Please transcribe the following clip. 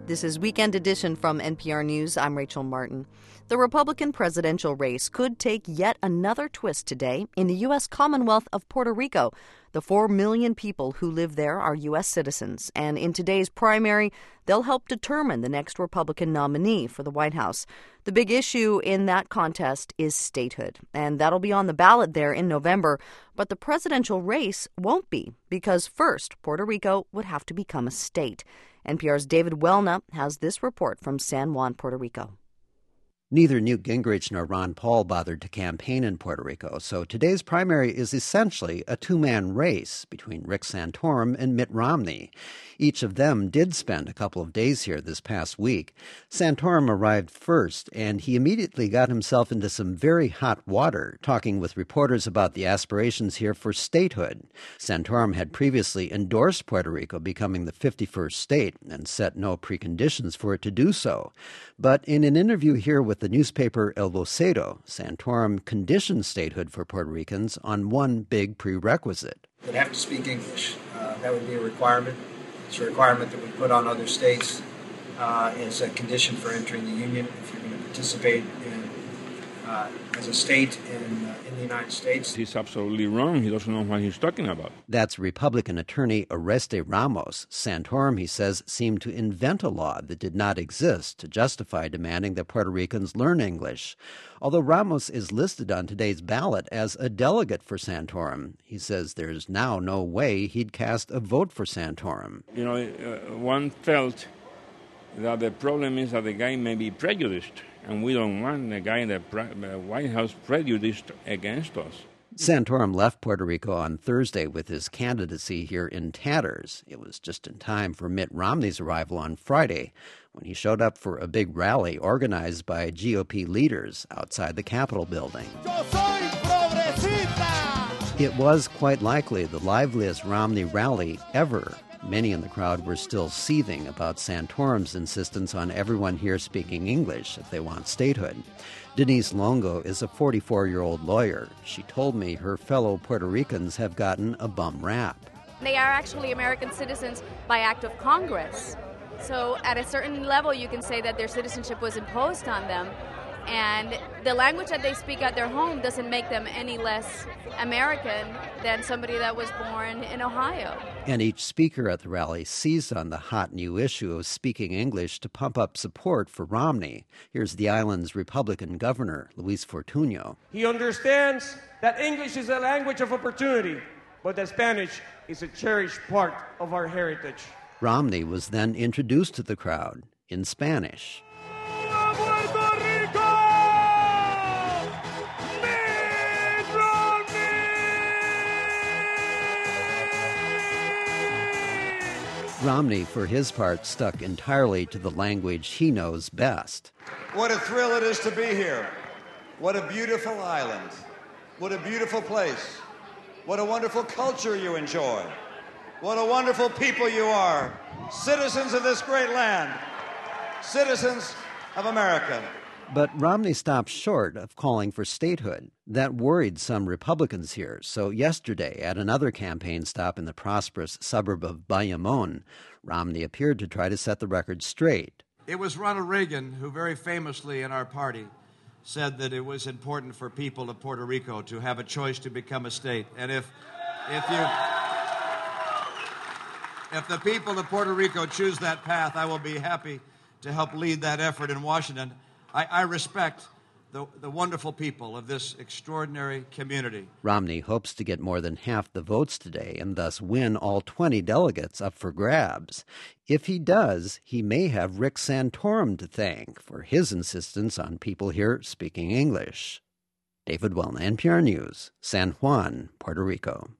This is Weekend Edition from NPR News. I'm Rachel Martin. The Republican presidential race could take yet another twist today in the U.S. Commonwealth of Puerto Rico. The 4 million people who live there are U.S. citizens, and in today's primary, they'll help determine the next Republican nominee for the White House. The big issue in that contest is statehood, and that'll be on the ballot there in November. But the presidential race won't be, because first, Puerto Rico would have to become a state. NPR's David Welna has this report from San Juan, Puerto Rico. Neither Newt Gingrich nor Ron Paul bothered to campaign in Puerto Rico, so today's primary is essentially a two-man race between Rick Santorum and Mitt Romney. Each of them did spend a couple of days here this past week. Santorum arrived first, and he immediately got himself into some very hot water, talking with reporters about the aspirations here for statehood. Santorum had previously endorsed Puerto Rico becoming the 51st state and set no preconditions for it to do so. But in an interview here with the newspaper El Vocero, Santorum conditioned statehood for Puerto Ricans on one big prerequisite. They'd have to speak English. That would be a requirement. It's a requirement that we put on other states as a condition for entering the Union. If you're going to participate as a state in the United States. He's absolutely wrong. He doesn't know what he's talking about. That's Republican attorney Oreste Ramos. Santorum, he says, seemed to invent a law that did not exist to justify demanding that Puerto Ricans learn English. Although Ramos is listed on today's ballot as a delegate for Santorum, he says there's now no way he'd cast a vote for Santorum. You know, one felt that the problem is that the guy may be prejudiced, and we don't want the guy in the White House prejudiced against us. Santorum left Puerto Rico on Thursday with his candidacy here in tatters. It was just in time for Mitt Romney's arrival on Friday, when he showed up for a big rally organized by GOP leaders outside the Capitol building. It was quite likely the liveliest Romney rally ever. Many in the crowd were still seething about Santorum's insistence on everyone here speaking English if they want statehood. Denise Longo is a 44-year-old lawyer. She told me her fellow Puerto Ricans have gotten a bum rap. They are actually American citizens by act of Congress. So at a certain level, you can say that their citizenship was imposed on them. And the language that they speak at their home doesn't make them any less American than somebody that was born in Ohio. And each speaker at the rally seized on the hot new issue of speaking English to pump up support for Romney. Here's the island's Republican governor, Luis Fortuño. He understands that English is a language of opportunity, but that Spanish is a cherished part of our heritage. Romney was then introduced to the crowd in Spanish. Romney, for his part, stuck entirely to the language he knows best. What a thrill it is to be here. What a beautiful island. What a beautiful place. What a wonderful culture you enjoy. What a wonderful people you are. Citizens of this great land. Citizens of America. But Romney stopped short of calling for statehood. That worried some Republicans here. So yesterday, at another campaign stop in the prosperous suburb of Bayamón, Romney appeared to try to set the record straight. It was Ronald Reagan who very famously in our party said that it was important for people of Puerto Rico to have a choice to become a state. And if the people of Puerto Rico choose that path, I will be happy to help lead that effort in Washington. I respect the wonderful people of this extraordinary community. Romney hopes to get more than half the votes today and thus win all 20 delegates up for grabs. If he does, he may have Rick Santorum to thank for his insistence on people here speaking English. David Welna, NPR News, San Juan, Puerto Rico.